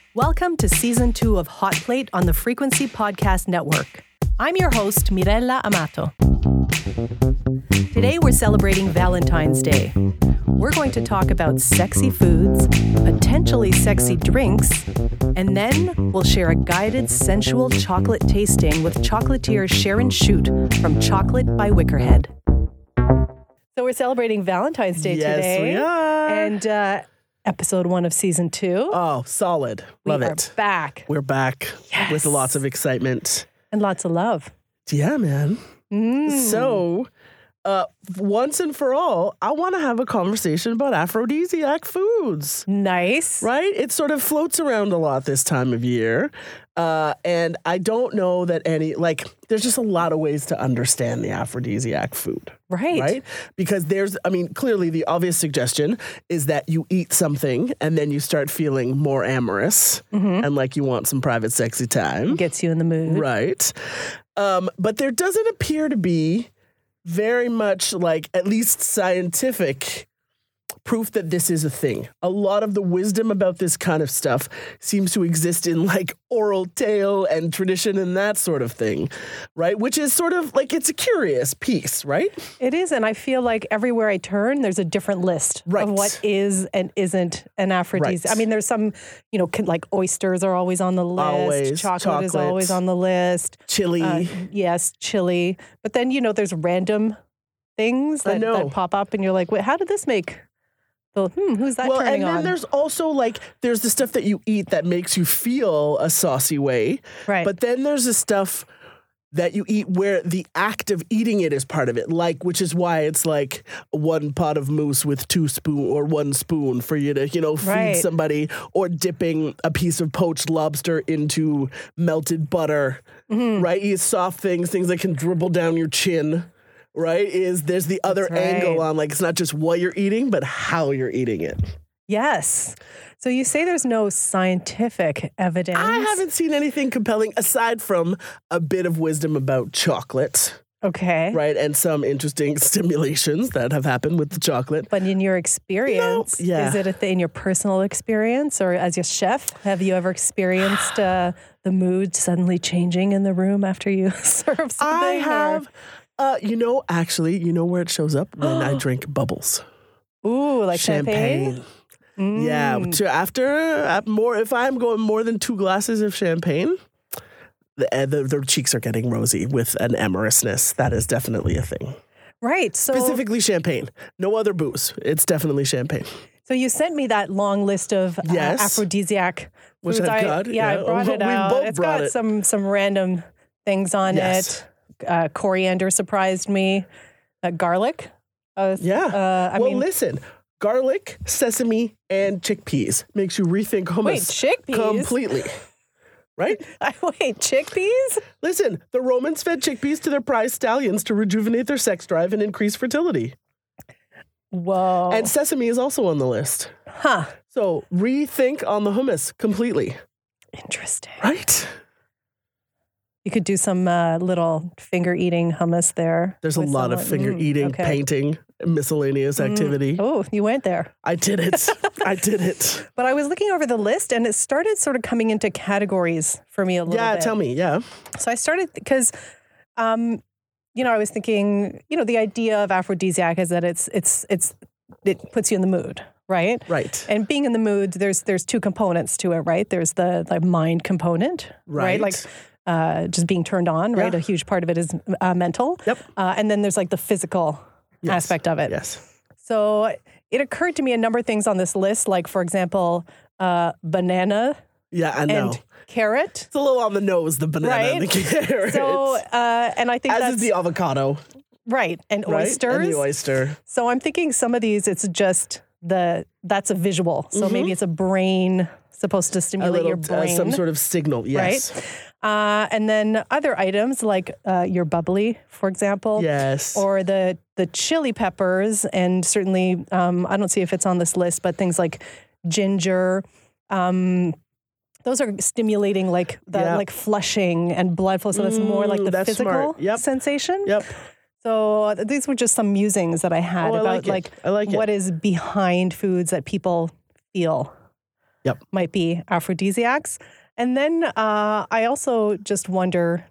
Welcome to Season 2 of Hot Plate on the Frequency Podcast Network. I'm your host, Mirella Amato. Today we're celebrating Valentine's Day. We're going to talk about sexy foods, potentially sexy drinks, and then we'll share a guided sensual chocolate tasting with chocolatier Sharon Shute from Chocolate by Wickerhead. So we're celebrating Valentine's Day today. Yes, we are. And episode 1 of season 2. Oh, solid. Love we it. are back. We're back with lots of excitement. And lots of love. Yeah, man. So, once and for all, I want to have a conversation about aphrodisiac foods. Nice. Right? It sort of floats around a lot this time of year. And I don't know that there's just a lot of ways to understand the aphrodisiac food. Right. Because clearly the obvious suggestion is that you eat something and then you start feeling more amorous and like you want some private sexy time. Gets you in the mood. Right. But there doesn't appear to be very much at least scientific proof that this is a thing. A lot of the wisdom about this kind of stuff seems to exist in oral tale and tradition and that sort of thing, right? Which is sort of it's a curious piece, right? It is, and I feel like everywhere I turn, there's a different list of what is and isn't an aphrodisiac. Right. There's some, oysters are always on the list. Always. Chocolate is always on the list. Chili. Yes, chili. But then, there's random things that pop up and you're like, wait, how did this make... So, who's that turning on? And then there's also there's the stuff that you eat that makes you feel a saucy way. Right. But then there's the stuff that you eat where the act of eating it is part of it. Which is why it's one pot of mousse with 1 spoon for you to, feed somebody, or dipping a piece of poached lobster into melted butter. Right? You eat soft things that can dribble down your chin. Right? There's the other angle on it's not just what you're eating, but how you're eating it. Yes. So you say there's no scientific evidence. I haven't seen anything compelling aside from a bit of wisdom about chocolate. Okay. Right? And some interesting stimulations that have happened with the chocolate. But in your experience, is it a thing, in your personal experience, or as a chef, have you ever experienced the mood suddenly changing in the room after you serve something? I have. Actually, where it shows up? When I drink bubbles. Ooh, like champagne? Yeah. If I'm going more than 2 glasses of champagne, the cheeks are getting rosy with an amorousness. That is definitely a thing. Right. So specifically champagne. No other booze. It's definitely champagne. So you sent me that long list of aphrodisiac foods. Which I've got. I brought it out. It's got some random things on it. Coriander surprised me. Garlic. Listen. Garlic, sesame, and chickpeas makes you rethink hummus. Wait, chickpeas? Completely. Right? Wait, chickpeas? Listen, the Romans fed chickpeas to their prize stallions to rejuvenate their sex drive and increase fertility. Whoa. And sesame is also on the list. Huh. So rethink on the hummus completely. Interesting. Right? You could do some little finger-eating hummus there. There's a lot of finger-eating, painting, miscellaneous activity. Oh, you went there. I did it. But I was looking over the list, and it started sort of coming into categories for me a little bit. Yeah, tell me, yeah. So I started because, I was thinking, the idea of aphrodisiac is that it puts you in the mood. Right? Right. And being in the mood, there's 2 components to it, right? There's the mind component, right? Just being turned on, right? A huge part of it is mental. Yep. And then there's the physical aspect of it. Yes. So it occurred to me a number of things on this list, for example, banana. Yeah, I know. And carrot. It's a little on the nose, the banana and the carrot. So, and I think as is the avocado. Right. And oysters. And the oyster. So I'm thinking some of these, it's just that's a visual. So maybe it's a brain supposed to stimulate your brain. Some sort of signal, yes. Right? And then other items like your bubbly, for example. Yes. Or the chili peppers, and certainly, I don't see if it's on this list, but things like ginger. Those are stimulating flushing and blood flow. So that's more like the physical sensation. Yep. So these were just some musings that I had about I like what is behind foods that people feel. might be aphrodisiacs. And then I also just wonder,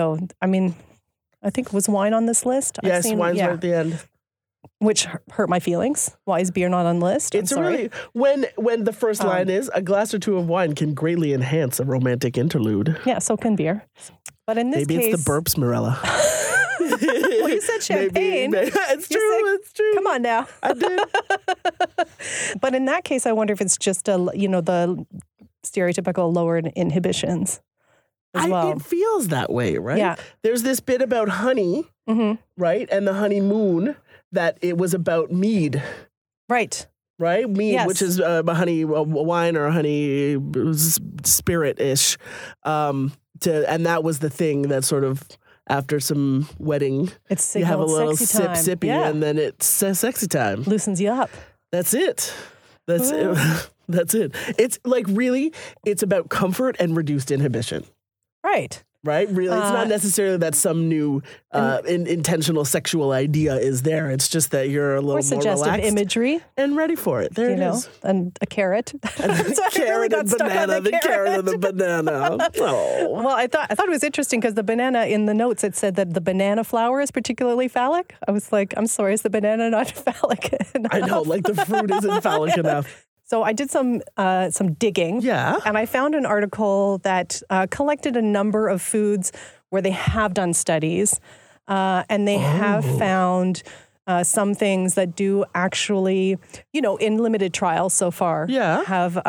I think was wine on this list? Yes, wine's right at the end. Which hurt my feelings. Why is beer not on the list? It's really when the first line is a glass or two of wine can greatly enhance a romantic interlude. Yeah, so can beer. But in this case, maybe it's the burps, Mirella. Well, you said champagne. Maybe. It's true. It's true. Come on now. I did. But in that case, I wonder if it's just the stereotypical lower inhibitions as well. It feels that way, right? Yeah. There's this bit about honey, right, and the honeymoon. That it was about mead. Right. Mead, yes. Which is a wine or a honey spirit-ish. And that was the thing that sort of, after some wedding, you have a little sippy, and then it's sexy time. Loosens you up. That's it. That's it. It's like really, it's about comfort and reduced inhibition. Right. Right? Really, it's not necessarily that some new intentional sexual idea is there. It's just that you're a little more relaxed. Imagery. And ready for it. There it is. And a carrot. The carrot and banana. The carrot and the banana. Oh. Well, I thought it was interesting because the banana, in the notes, it said that the banana flower is particularly phallic. I was like, I'm sorry, is the banana not phallic enough? I know, like the fruit isn't phallic enough. So I did some digging, and I found an article that collected a number of foods where they have done studies, and they have found some things that do actually, in limited trials so far, have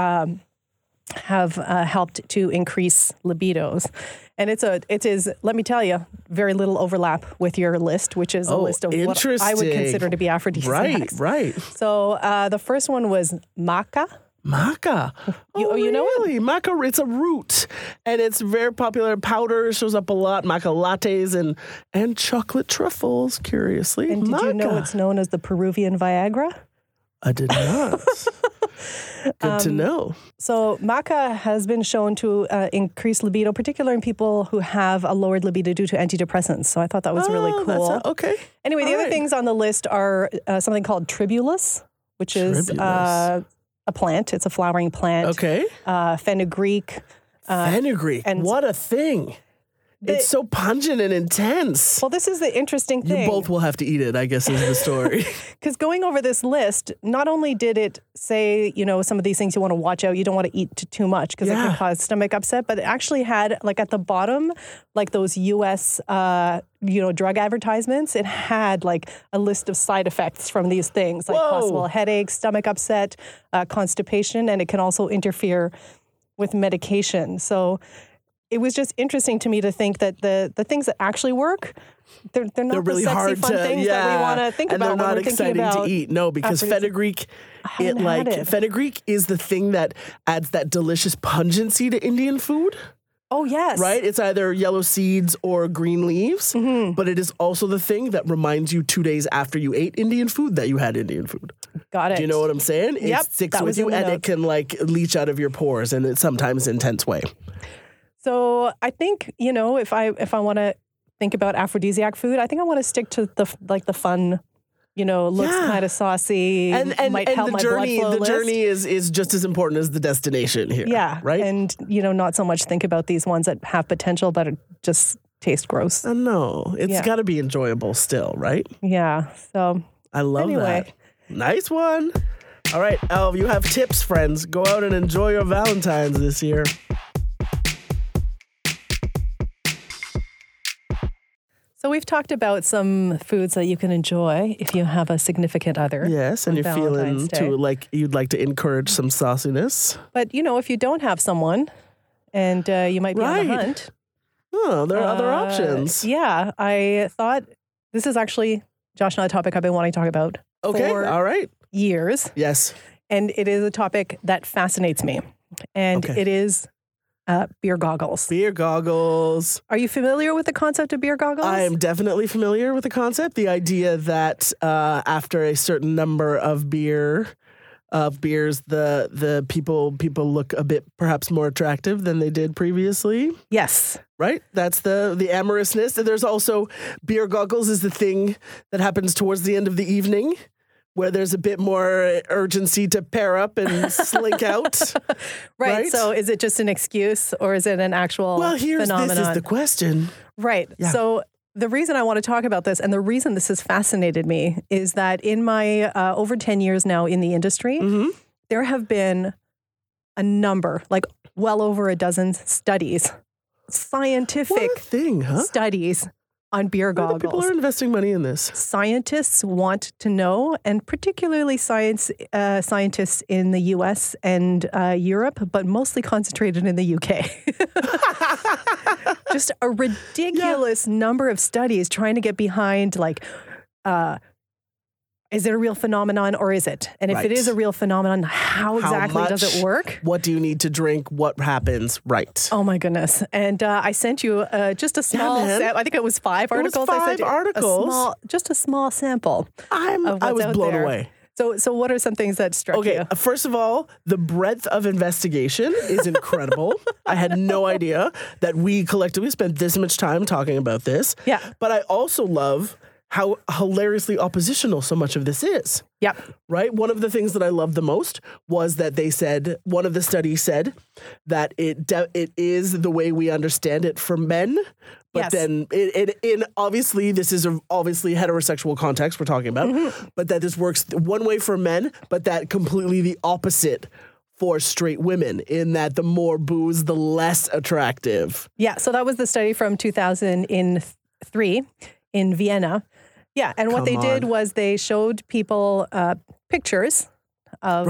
helped to increase libidos. And it is, let me tell you, very little overlap with your list, which is a list of what I would consider to be aphrodisiacs. Right. So the first one was maca. Maca. You know it? Maca, it's a root. And it's very popular. Powder shows up a lot. Maca lattes and chocolate truffles, curiously. And did you know it's known as the Peruvian Viagra? I did not. Good to know. So maca has been shown to increase libido, particularly in people who have a lowered libido due to antidepressants. So I thought that was really cool. Okay. Anyway, the other things on the list are something called tribulus, which is a plant. It's a flowering plant. Okay. Fenugreek. Fenugreek. What a thing. It's so pungent and intense. Well, this is the interesting thing. You both will have to eat it, I guess, is the story. Because going over this list, not only did it say, some of these things you want to watch out, you don't want to eat too much because it can cause stomach upset, but it actually had, like at the bottom, like those U.S., drug advertisements, it had like a list of side effects from these things, like possible headaches, stomach upset, constipation, and it can also interfere with medication. So it was just interesting to me to think that the things that actually work, they're not really the sexy, hard fun things that we want to think about. And they're not exciting to eat. No, because fenugreek, fenugreek is the thing that adds that delicious pungency to Indian food. Oh, yes. Right? It's either yellow seeds or green leaves, but it is also the thing that reminds you 2 days after you ate Indian food that you had Indian food. Got it. Do you know what I'm saying? Yep, it sticks with you and it can leach out of your pores in sometimes intense way. So I think, if I want to think about aphrodisiac food, I think I want to stick to the fun, looks kind of saucy, and might help my journey, blood flow the journey is just as important as the destination here. Yeah. Right? And, not so much think about these ones that have potential, but just taste gross. No, it's got to be enjoyable still, right? Yeah. So I love that. Nice one. All right, Elle, you have tips, friends. Go out and enjoy your Valentine's this year. So we've talked about some foods that you can enjoy if you have a significant other. Yes, and you're feeling you'd like to encourage some sauciness. But, if you don't have someone and you might be on the hunt. Oh, there are other options. Yeah, I thought this is actually, Josh and I, a topic I've been wanting to talk about for years. Yes. And it is a topic that fascinates me. And it is beer goggles. Beer goggles. Are you familiar with the concept of beer goggles? I am definitely familiar with the concept. The idea that after a certain number of beers, the people look a bit perhaps more attractive than they did previously. Yes. Right? That's the amorousness. And there's also beer goggles is the thing that happens towards the end of the evening where there's a bit more urgency to pair up and slink out. Right. So is it just an excuse or is it an actual phenomenon? This is the question. Right. Yeah. So the reason I want to talk about this and the reason this has fascinated me is that in my over 10 years now in the industry, there have been a number, like well over a dozen studies, scientific studies on beer goggles. People are investing money in this. Scientists want to know, and particularly scientists in the U.S. and Europe, but mostly concentrated in the U.K. Just a ridiculous number of studies trying to get behind, like, is it a real phenomenon or is it? And if it is a real phenomenon, how exactly does it work? What do you need to drink? What happens? Right. Oh, my goodness. And I sent you just a small, I think it was 5 articles. I sent you articles. Just a small sample. I was blown away. So what are some things that struck you? Okay, first of all, the breadth of investigation is incredible. I had no idea that we collectively spent this much time talking about this. Yeah. But I also love how hilariously oppositional so much of this is. Yep. Right? One of the things that I loved the most was that they said, one of the studies said that it is the way we understand it for men. But then in obviously, this is obviously heterosexual context we're talking about, but that this works one way for men, but that completely the opposite for straight women, in that the more booze, the less attractive. Yeah. So that was the study from 2003 in Vienna. Yeah, and what they did was they showed people pictures of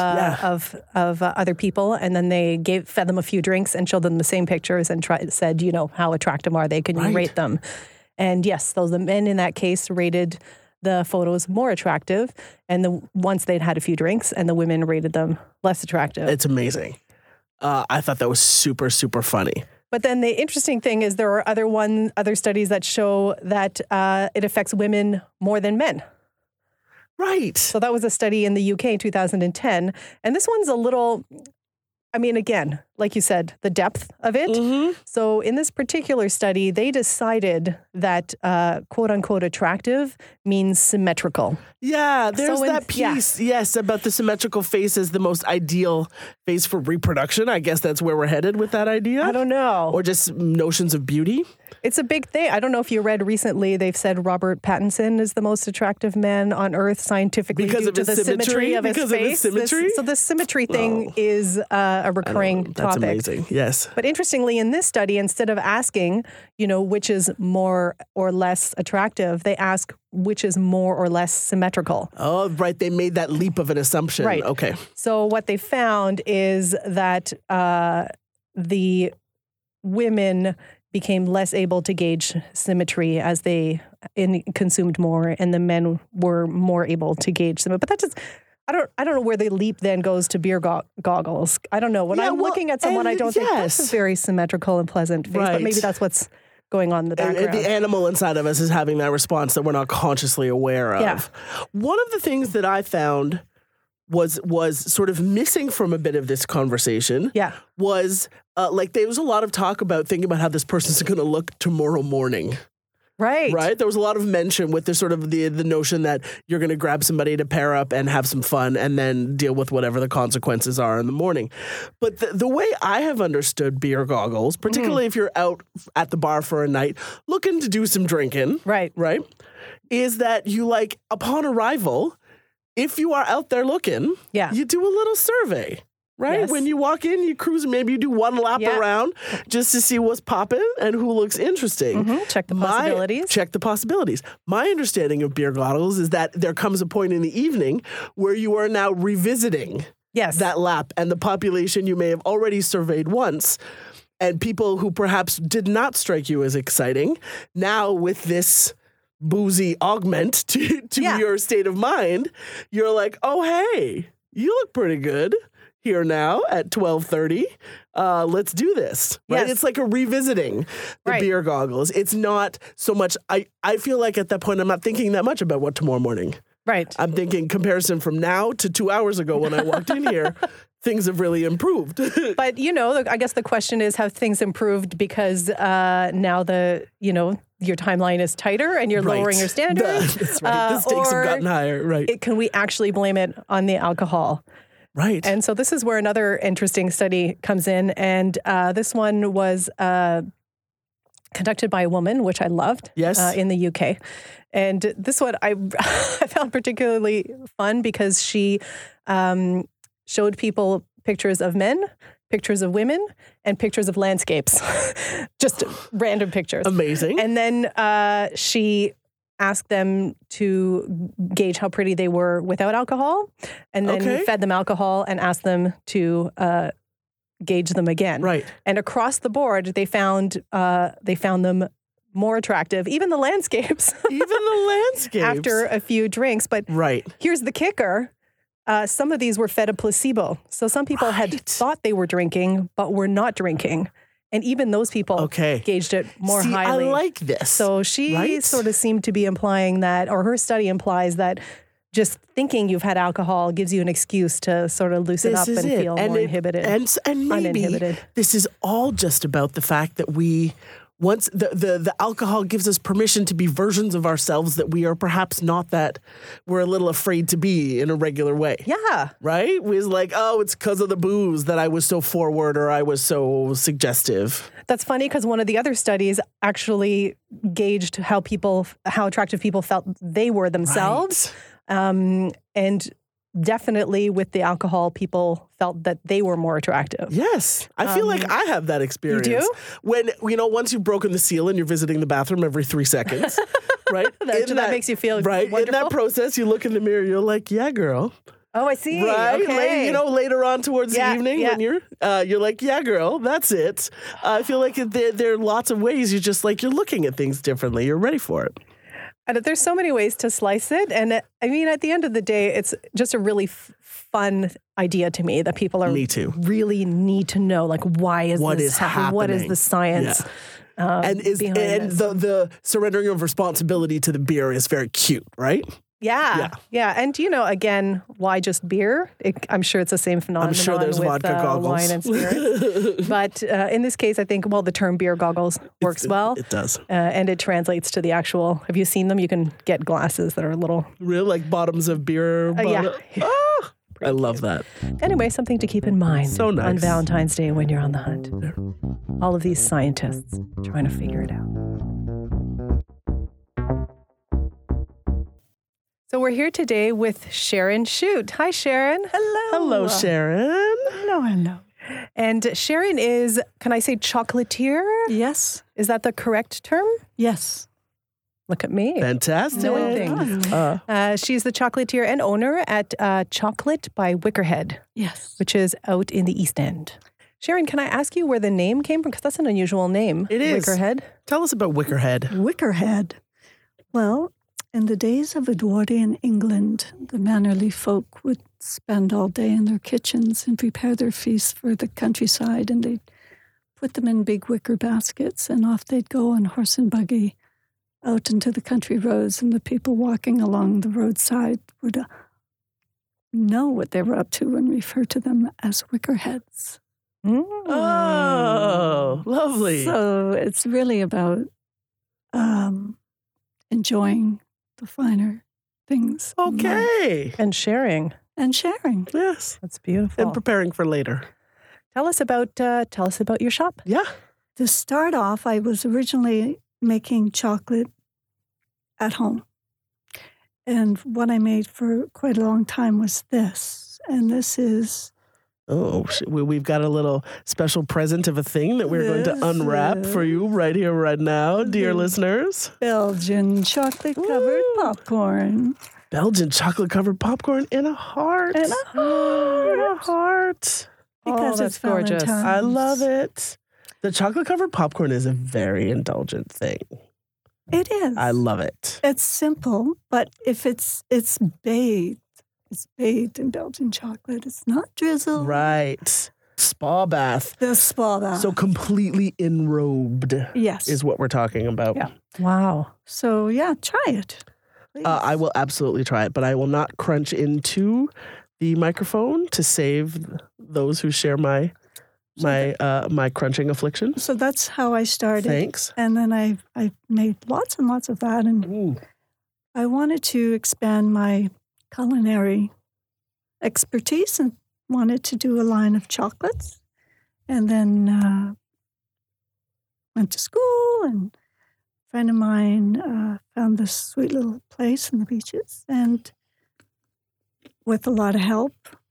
other people, and then they fed them a few drinks and showed them the same pictures and said, how attractive are they? Can you rate them? And yes, the men in that case rated the photos more attractive, and once they'd had a few drinks, and the women rated them less attractive. It's amazing. I thought that was super, super funny. But then the interesting thing is there are other studies that show that it affects women more than men. Right. So that was a study in the UK in 2010. And this one's a little, again, like you said, the depth of it. So in this particular study, they decided that quote unquote attractive means symmetrical. Yeah, there's that piece, yes, about the symmetrical face as the most ideal face for reproduction. I guess that's where we're headed with that idea. I don't know. Or just notions of beauty. It's a big thing. I don't know if you read recently, they've said Robert Pattinson is the most attractive man on earth scientifically due to the symmetry of his face. So the symmetry thing is a recurring topic. That's amazing, yes. But interestingly, in this study, instead of asking, which is more or less attractive, they ask which is more or less symmetrical. Oh, right. They made that leap of an assumption. Right. Okay. So what they found is that the women became less able to gauge symmetry as they consumed more, and the men were more able to gauge symmetry. But that just, I don't know where the leap then goes to beer goggles. I don't know. When I'm looking at someone, I don't think that's a very symmetrical and pleasant face, but maybe that's what's going on in the background. The animal inside of us is having that response that we're not consciously aware of. Yeah. One of the things that I found was sort of missing from a bit of this conversation was there was a lot of talk about thinking about how this person's going to look tomorrow morning. Right. There was a lot of mention with the sort of the notion that you're going to grab somebody to pair up and have some fun and then deal with whatever the consequences are in the morning. But the way I have understood beer goggles, particularly if you're out at the bar for a night looking to do some drinking, right, is that you upon arrival, if you are out there looking, you do a little survey. Right? Yes. When you walk in, you cruise, maybe you do one lap around just to see what's popping and who looks interesting. Check the possibilities. Check the possibilities. My understanding of beer goggles is that there comes a point in the evening where you are now revisiting that lap and the population you may have already surveyed once, and people who perhaps did not strike you as exciting, now with this boozy augment to your state of mind, you're like, oh, hey, you look pretty good here now at 12:30. Let's do this. Right? Yes. It's like a revisiting the beer goggles. It's not so much, I feel like at that point, I'm not thinking that much about what tomorrow morning. Right. I'm thinking comparison from now to 2 hours ago when I walked in here, things have really improved. But, I guess the question is, have things improved because now your timeline is tighter and you're lowering your standards. That's right. The stakes have gotten higher. Right. Can we actually blame it on the alcohol? Right. And so this is where another interesting study comes in. And this one was conducted by a woman, which I loved, in the UK. And this one I found particularly fun because she showed people pictures of men, pictures of women, and pictures of landscapes. Just random pictures. Amazing. And then she asked them to gauge how pretty they were without alcohol, and then fed them alcohol and asked them to gauge them again. Right. And across the board, they found them more attractive, even the landscapes. After a few drinks. But here's the kicker. Some of these were fed a placebo. So some people had thought they were drinking, but were not drinking. And even those people gauged it more highly. I like this. So she sort of seemed to be implying that, or her study implies that just thinking you've had alcohol gives you an excuse to sort of loosen up and feel more inhibited. And maybe uninhibited. This is all just about the fact that once the alcohol gives us permission to be versions of ourselves that we are perhaps not, that we're a little afraid to be in a regular way. Yeah. Right? We was like, oh, it's because of the booze that I was so forward or I was so suggestive. That's funny because one of the other studies actually gauged how attractive people felt they were themselves. Right. And definitely with the alcohol, people felt that they were more attractive. Yes. I feel like I have that experience. You do? When, once you've broken the seal and you're visiting the bathroom every 3 seconds, right? that makes you feel wonderful. In that process, you look in the mirror, you're like, yeah, girl. Oh, I see. Right? Okay. Later on towards the evening when you're like, yeah, girl, that's it. I feel like there are lots of ways you're looking at things differently. You're ready for it. And there's so many ways to slice it. And I mean, at the end of the day, it's just a really fun idea to me that people really need to know, like, why is this happening? What is the science? Yeah. The surrendering of responsibility to the beer is very cute, right? Yeah. And, again, why just beer? I'm sure it's the same phenomenon. I'm sure there's with, vodka goggles. Wine and spirits. But in this case, I think, the term beer goggles works well. It does. And it translates to the actual, have you seen them? You can get glasses that are a little... Real, like bottoms of beer? Yeah. Oh, I love that. Anyway, something to keep in mind so nice. On Valentine's Day when you're on the hunt. All of these scientists trying to figure it out. So we're here today with Sharon Shute. Hi, Sharon. Hello. Hello, Sharon. Hello. And Sharon is, can I say chocolatier? Yes. Is that the correct term? Yes. Look at me. Fantastic. Knowing things. She's the chocolatier and owner at Chocolate by Wickerhead. Yes. Which is out in the East End. Sharon, can I ask you where the name came from? Because that's an unusual name. It is. Wickerhead. Tell us about Wickerhead. Wickerhead. Well, in the days of Edwardian England, the mannerly folk would spend all day in their kitchens and prepare their feasts for the countryside, and they'd put them in big wicker baskets, and off they'd go on horse and buggy out into the country roads, and the people walking along the roadside would know what they were up to and refer to them as wickerheads. Oh, lovely. So it's really about enjoying the finer things. Okay. And sharing. Yes. That's beautiful. And preparing for later. Tell us about your shop. Yeah. To start off, I was originally making chocolate at home. And what I made for quite a long time was this. And this is... Oh, we've got a little special present of a thing that we're going to unwrap for you right here, right now, dear listeners. Belgian chocolate-covered popcorn. Belgian chocolate-covered popcorn in a heart. In a heart. Because it's gorgeous. Valentine's. I love it. The chocolate-covered popcorn is a very indulgent thing. It is. I love it. It's simple, but if it's bathed. It's bathed in Belgian chocolate. It's not drizzled. Right. Spa bath. The spa bath. So completely enrobed. Yes. Is what we're talking about. Yeah. Wow. So, try it. I will absolutely try it, but I will not crunch into the microphone to save those who share my my crunching affliction. So that's how I started. Thanks. And then I made lots and lots of that. And I wanted to expand my culinary expertise and wanted to do a line of chocolates. And then went to school, and a friend of mine found this sweet little place in the beaches. And with a lot of help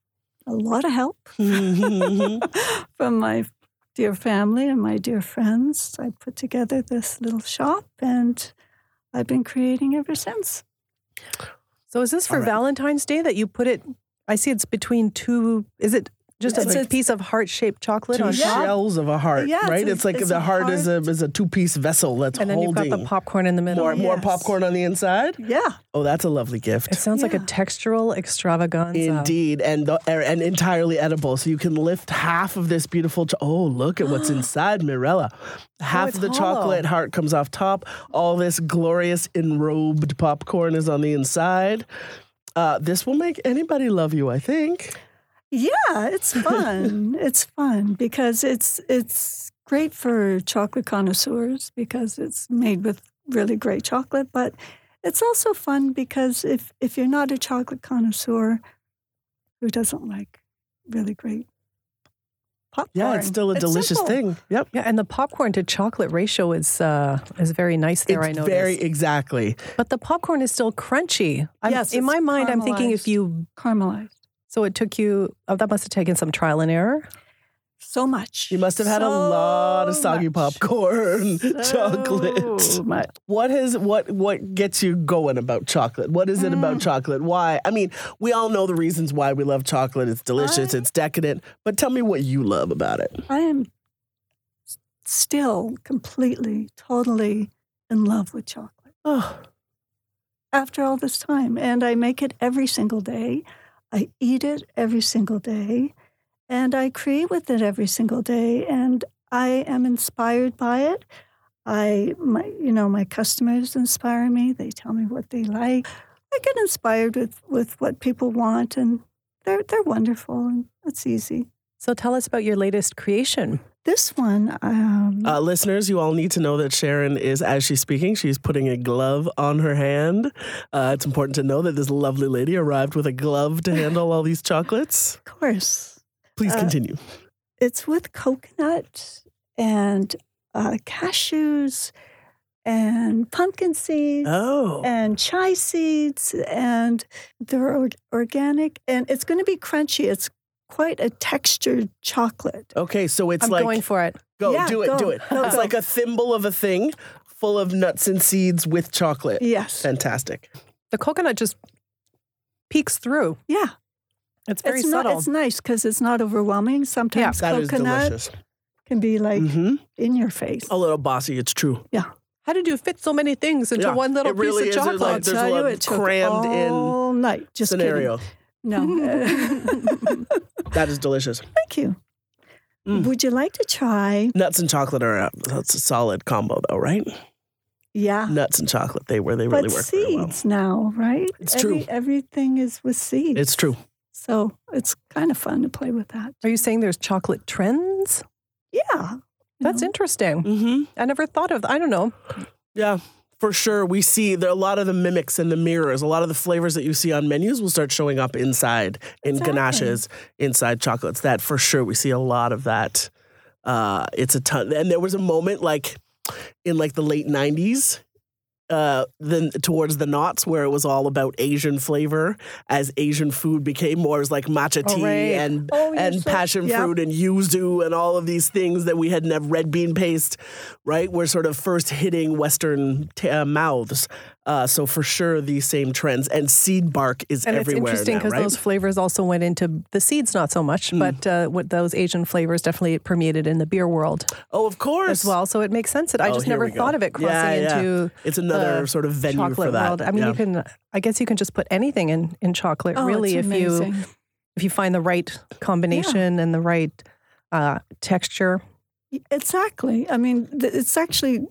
from my dear family and my dear friends, I put together this little shop, and I've been creating ever since. So is this for Valentine's Day that you put it? I see it's between two. Is it just a piece of heart-shaped chocolate two on top? shells of a heart, right? It's like the heart is a two-piece vessel that's and then holding. You've got the popcorn in the middle. More popcorn on the inside? Yeah. Oh, that's a lovely gift. It sounds like a textural extravaganza. Indeed, and entirely edible. So you can lift half of this beautiful... oh, look at what's inside, Mirella. Half of the chocolate heart comes off top. All this glorious enrobed popcorn is on the inside. This will make anybody love you, I think. Yeah, it's fun. It's fun because it's great for chocolate connoisseurs because it's made with really great chocolate, but it's also fun because if you're not a chocolate connoisseur, who doesn't like really great popcorn? Yeah, it's still a delicious thing. Yep. Yeah, and the popcorn to chocolate ratio is very nice there, I noticed. Very exactly. But the popcorn is still crunchy. Yes, in my mind, I'm thinking if you... Caramelized. So it took you... that must have taken some trial and error. So much. You must have had a lot of soggy popcorn, chocolate. Much. What gets you going about chocolate? What is it about chocolate? Why? I mean, we all know the reasons why we love chocolate. It's delicious. It's decadent. But tell me what you love about it. I am still completely, totally in love with chocolate. Oh. After all this time. And I make it every single day. I eat it every single day. And I create with it every single day, and I am inspired by it. My customers inspire me. They tell me what they like. I get inspired with what people want, and they're wonderful, and it's easy. So tell us about your latest creation. This one... listeners, you all need to know that Sharon is, as she's speaking, she's putting a glove on her hand. It's important to know that this lovely lady arrived with a glove to handle all these chocolates. Of course. Please continue. It's with coconut and cashews and pumpkin seeds and chai seeds, and they're organic, and it's going to be crunchy. It's quite a textured chocolate. Okay, so it's I'm going for it. Do it. It's like a thimble of a thing full of nuts and seeds with chocolate. Yes. Fantastic. The coconut just peeks through. Yeah. It's very subtle. It's nice because it's not overwhelming. Sometimes that coconut can be like in your face. A little bossy, it's true. Yeah. How did you fit so many things into one little piece of chocolate? Like, there's a lot of crammed all night. Just scenario. Kidding. No. That is delicious. Thank you. Would you like to try? Nuts and chocolate that's a solid combo though, right? Yeah. Nuts and chocolate, they really work very well. Seeds now, right? It's true. Everything is with seeds. It's true. So it's kind of fun to play with that. Are you saying there's chocolate trends? Yeah. That's interesting. Mm-hmm. I never thought of that. I don't know. Yeah, for sure. We see there are a lot of the mimics and the mirrors. A lot of the flavors that you see on menus will start showing up inside in ganaches, inside chocolates. That for sure, we see a lot of that. It's a ton. And there was a moment in the late 90s, then towards the knots where it was all about Asian flavor as Asian food became more as like matcha tea and passion fruit and yuzu and all of these things that we had never, red bean paste, right? We're sort of first hitting Western mouths. So for sure, these same trends, and seed bark is everywhere. And it's interesting because those flavors also went into the seeds, not so much, but what those Asian flavors definitely permeated in the beer world. Oh, of course, as well. So it makes sense that I just never thought of it crossing into. It's another sort of venue for that. World. I mean, I guess you can just put anything in chocolate, really, if you find the right combination and the right texture. Exactly. I mean, it's actually,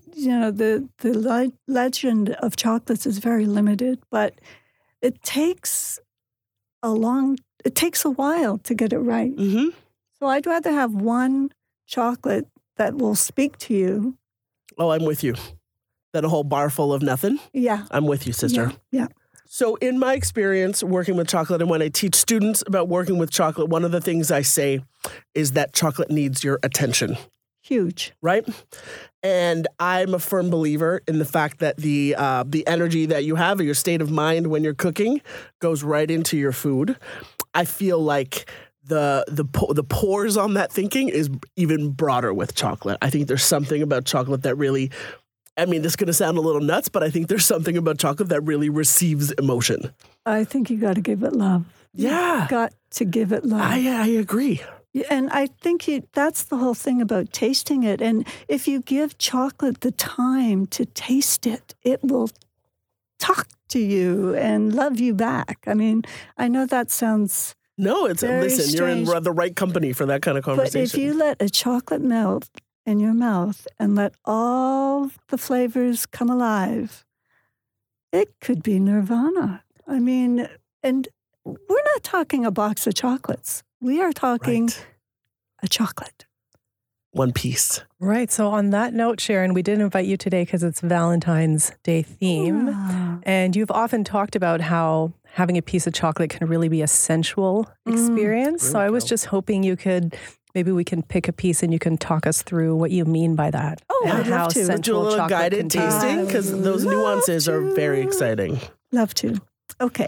the legend of chocolates is very limited, but it takes a while to get it right. Mm-hmm. So I'd rather have one chocolate that will speak to you. Oh, I'm with you. That a whole bar full of nothing? Yeah. I'm with you, sister. Yeah. So in my experience working with chocolate, and when I teach students about working with chocolate, one of the things I say is that chocolate needs your attention. Huge. Right? And I'm a firm believer in the fact that the energy that you have or your state of mind when you're cooking goes right into your food. I feel like the pores on that thinking is even broader with chocolate. I think there's something about chocolate that really, I mean, this is going to sound a little nuts, but I think there's something about chocolate that really receives emotion. I think you got to give it love. Yeah. You got to give it love. I agree. And I think that's the whole thing about tasting it. And if you give chocolate the time to taste it, it will talk to you and love you back. I mean, I know that sounds No, it's very listen, strange. You're in the right company for that kind of conversation. But if you let a chocolate melt in your mouth and let all the flavors come alive, it could be nirvana. I mean, and we're not talking a box of chocolates. We are talking a chocolate. One piece. Right. So on that note, Sharon, we did invite you today because it's Valentine's Day theme. Yeah. And you've often talked about how having a piece of chocolate can really be a sensual experience. So I was just hoping maybe we can pick a piece and you can talk us through what you mean by that. Oh, and I'd love to. sensual Do a little chocolate guided can be. tasting because those nuances are very exciting. Love to. Okay.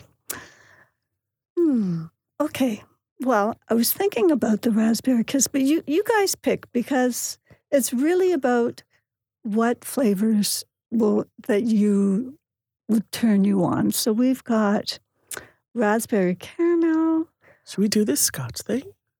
Okay. Well, I was thinking about the Raspberry Kiss, but you guys pick because it's really about what flavors that you would turn you on. So we've got raspberry caramel. Should we do this Scotch thing?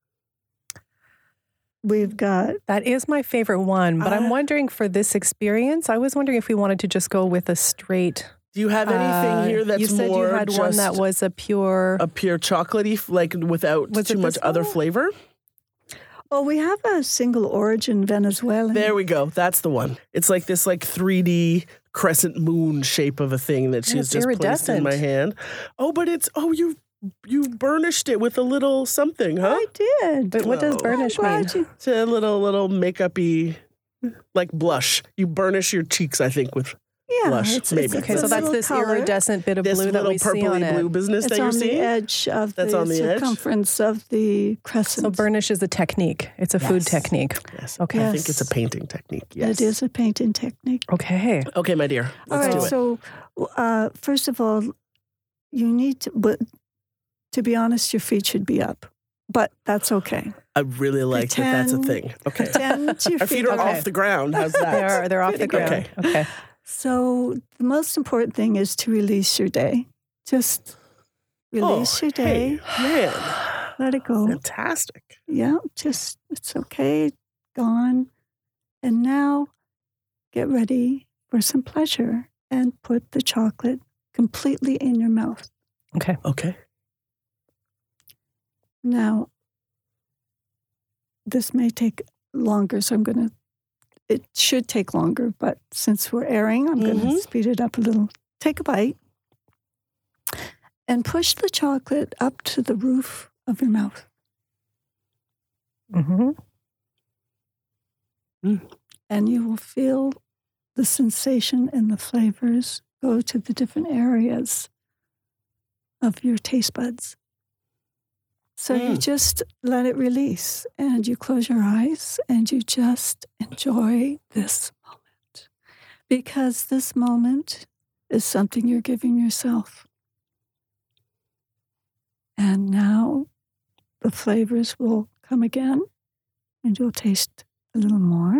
We've got... That is my favorite one, but I'm wondering for this experience, I was wondering if we wanted to just go with a straight... Do you have anything here that's you said more you had just one that was a pure chocolatey, like without too much other flavor? Oh, we have a single origin Venezuelan. There we go. That's the one. It's like this 3D crescent moon shape of a thing that she's just placed in my hand. Oh, but it's, you burnished it with a little something, huh? I did. But what does burnish mean? It's a little makeup-y, like blush. You burnish your cheeks, I think, with... Yeah, blush, maybe. Okay, so that's this color. Iridescent bit of This blue that we see on purpley blue it. business that It's you're on the seeing? edge of That's the on the edge? circumference of the crescent. So burnish is a technique. It's a food technique. Yes. Okay. I think it's a painting technique. Yes. It is a painting technique. Okay. Okay, my dear. Let's do it. So first of all, you need to be honest, your feet should be up. But that's okay. I really like that that's a thing. Okay. Pretend your Our feet are off the ground. How's that? They're off the ground. Okay. So the most important thing is to release your day. Just release your day. Hey, man. Let it go. Fantastic. Yeah, just it's okay. Gone. And now get ready for some pleasure and put the chocolate completely in your mouth. Okay. Okay. Now, this may take longer, so it should take longer, but since we're airing, I'm going to speed it up a little. Take a bite and push the chocolate up to the roof of your mouth. Mm-hmm. And you will feel the sensation and the flavors go to the different areas of your taste buds. So you just let it release and you close your eyes and you just enjoy this moment. Because this moment is something you're giving yourself. And now the flavors will come again and you'll taste a little more.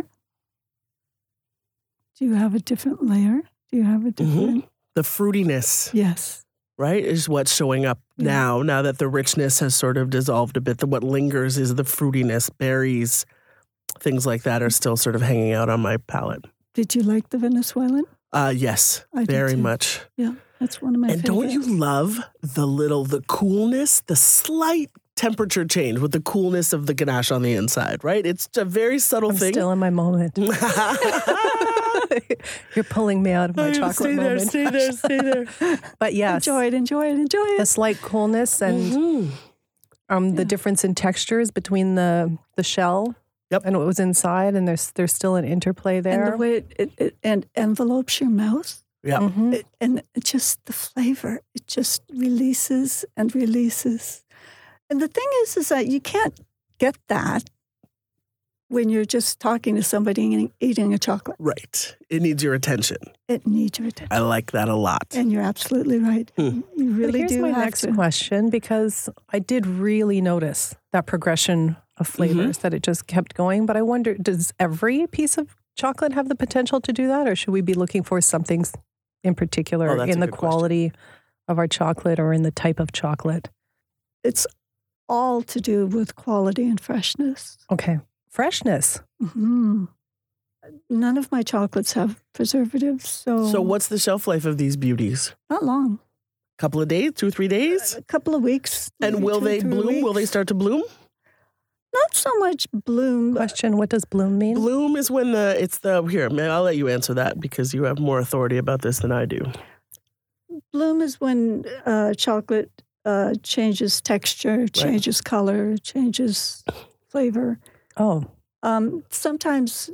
Do you have a different layer? Do you have a different? The fruitiness. Yes. Right, is what's showing up now that the richness has sort of dissolved a bit. What lingers is the fruitiness, berries, things like that are still sort of hanging out on my palate. Did you like the Venezuelan? Yes, I did very too. much. Yeah, that's one of my favorites. And don't you love the coolness, the slight temperature change with the coolness of the ganache on the inside, right? It's a very subtle thing. Still in my moment. You're pulling me out of my chocolate moment. Stay there. But yes. Enjoy it. The slight coolness and the difference in textures between the shell Yep. And what was inside, and there's still an interplay there. And the way it envelopes your mouth. Yeah. Mm-hmm. And just the flavor, it just releases and releases. And the thing is that you can't get that when you're just talking to somebody and eating a chocolate. Right. It needs your attention. It needs your attention. I like that a lot. And you're absolutely right. You really Here's do my have next to. question, because I did really notice that progression of flavors, that it just kept going. But I wonder, does every piece of chocolate have the potential to do that? Or should we be looking for something in particular that's in a the good quality of our chocolate or in the type of chocolate? It's all to do with quality and freshness. Okay. Freshness. Mm-hmm. None of my chocolates have preservatives, So what's the shelf life of these beauties? not long. Couple of days, 2 or 3 days? A couple of weeks. And maybe will 2 or they 3 bloom? Will they weeks. start to bloom? Not so much bloom. Question, what does bloom mean? Bloom is when here, man, I'll let you answer that because you have more authority about this than I do. Bloom is when chocolate changes texture, changes color, changes flavor. Oh. Sometimes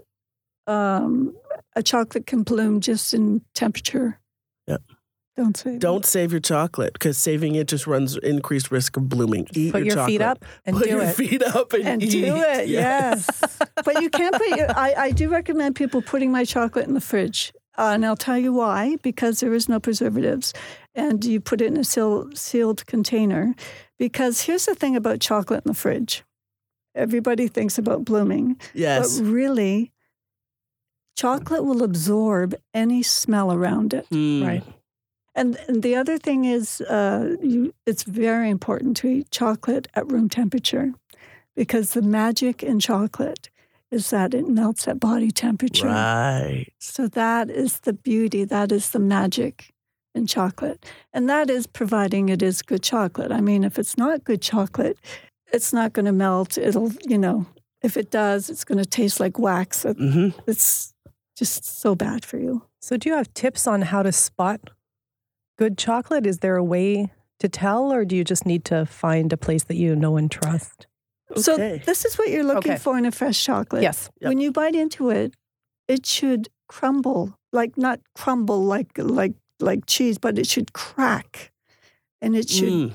a chocolate can bloom just in temperature. Yep. Don't save your chocolate because saving it just runs increased risk of blooming. Eat Put your chocolate. feet up and Put do your it. feet up and eat. do it. Yes. But you can't put I do recommend people putting my chocolate in the fridge. And I'll tell you why. Because there is no preservatives. And you put it in a sealed container. Because here's the thing about chocolate in the fridge. Everybody thinks about blooming. Yes. But really, chocolate will absorb any smell around it. Right. And the other thing is it's very important to eat chocolate at room temperature because the magic in chocolate is that it melts at body temperature. Right. So that is the beauty. That is the magic in chocolate. And that is providing it is good chocolate. I mean, if it's not good chocolate, it's not going to melt. It'll, if it does, it's going to taste like wax. It's just so bad for you. So do you have tips on how to spot good chocolate? Is there a way to tell, or do you just need to find a place that you know and trust? So this is what you're looking for in a fresh chocolate. Yes. Yep. When you bite into it, it should crumble, not crumble like cheese, but it should crack. And it should,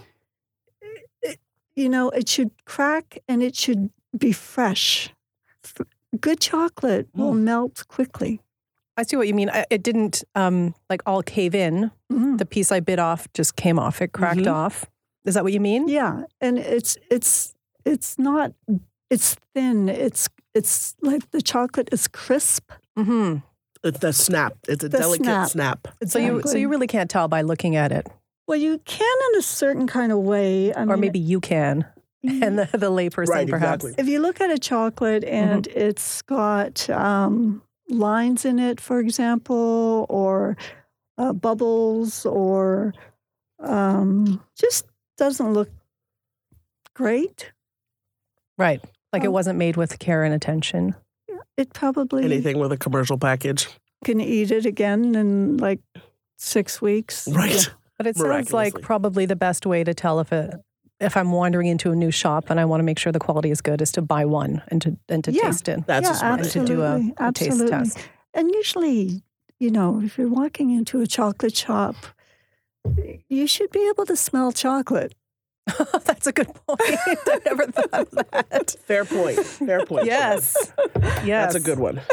it should crack and it should be fresh. Good chocolate will melt quickly. I see what you mean. It didn't all cave in. Mm-hmm. The piece I bit off just came off. It cracked off. Is that what you mean? Yeah, and it's not. It's thin. It's like the chocolate is crisp. Mm-hmm. It's the snap. It's a delicate snap. Exactly. So you really can't tell by looking at it. Well, you can in a certain kind of way. Or maybe you can, and the layperson perhaps. Exactly. If you look at a chocolate and it's got lines in it, for example, or bubbles, or just doesn't look great. Right. Like it wasn't made with care and attention. It probably Anything with a commercial package. can eat it again in like 6 weeks. Right. Yeah. But it sounds like Miraculously. probably the best way to tell if I'm wandering into a new shop and I want to make sure the quality is good is to buy one and to taste it. That's a smart and to do a taste test. And usually, if you're walking into a chocolate shop, you should be able to smell chocolate. That's a good point. I never thought of that. Fair point. Yes. That's a good one.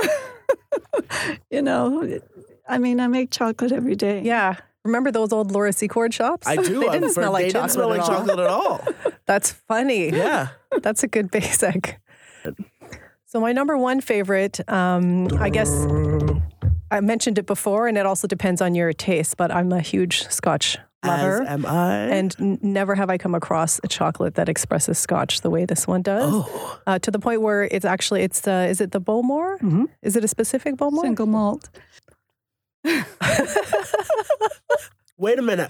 I mean, I make chocolate every day. Yeah. Remember those old Laura Secord shops? I do. They didn't smell like They didn't smell like chocolate at all. That's funny. Yeah. That's a good basic. So my number one favorite, I guess I mentioned it before, and it also depends on your taste, but I'm a huge Scotch lover. As am I. And never have I come across a chocolate that expresses Scotch the way this one does. Oh. To the point where is it the Bowmore? Mm-hmm. Is it a specific Bowmore? Single malt. Wait a minute.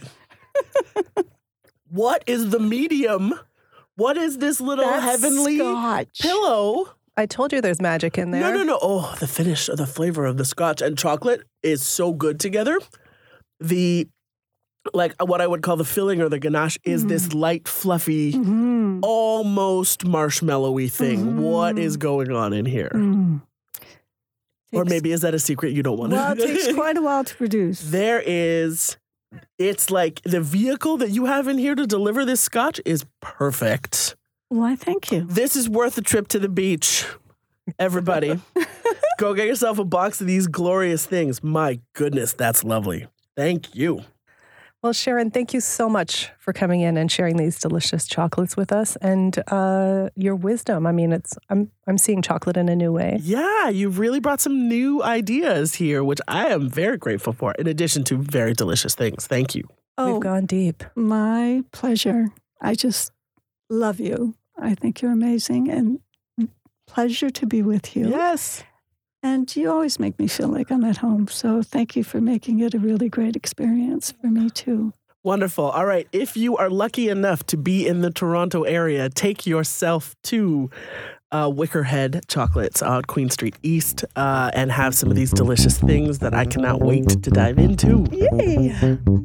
What is the medium? What is this little That's heavenly Scotch. pillow? I told you there's magic in there. No. Oh, the finish, the flavor of the Scotch and chocolate is so good together. The like what I would call the filling or the ganache is this light, fluffy, almost marshmallowy thing. What is going on in here? Or maybe is that a secret you don't want to know? Well, it takes quite a while to produce. It's like the vehicle that you have in here to deliver this scotch is perfect. Why, thank you. This is worth a trip to the beach. Everybody, go get yourself a box of these glorious things. My goodness, that's lovely. Thank you. Well, Sharon, thank you so much for coming in and sharing these delicious chocolates with us and your wisdom. I mean, I'm seeing chocolate in a new way. Yeah, you've really brought some new ideas here, which I am very grateful for, in addition to very delicious things. Thank you. We've gone deep. My pleasure. I just love you. I think you're amazing and pleasure to be with you. Yes. And you always make me feel like I'm at home. So thank you for making it a really great experience for me, too. Wonderful. All right. If you are lucky enough to be in the Toronto area, take yourself to Wickerhead Chocolates on Queen Street East and have some of these delicious things that I cannot wait to dive into. Yay!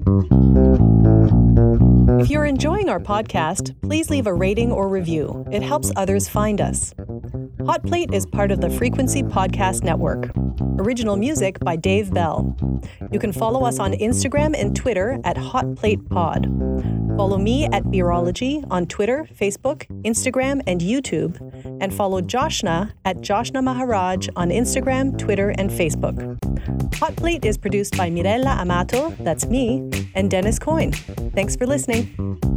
If you're enjoying our podcast, please leave a rating or review. It helps others find us. Hot Plate is part of the Frequency Podcast Network. Original music by Dave Bell. You can follow us on Instagram and Twitter at Hot Plate Pod. Follow me at Beerology on Twitter, Facebook, Instagram, and YouTube. And follow Joshna at Joshna Maharaj on Instagram, Twitter, and Facebook. Hot Plate is produced by Mirella Amato, that's me, and Dennis Coyne. Thanks for listening.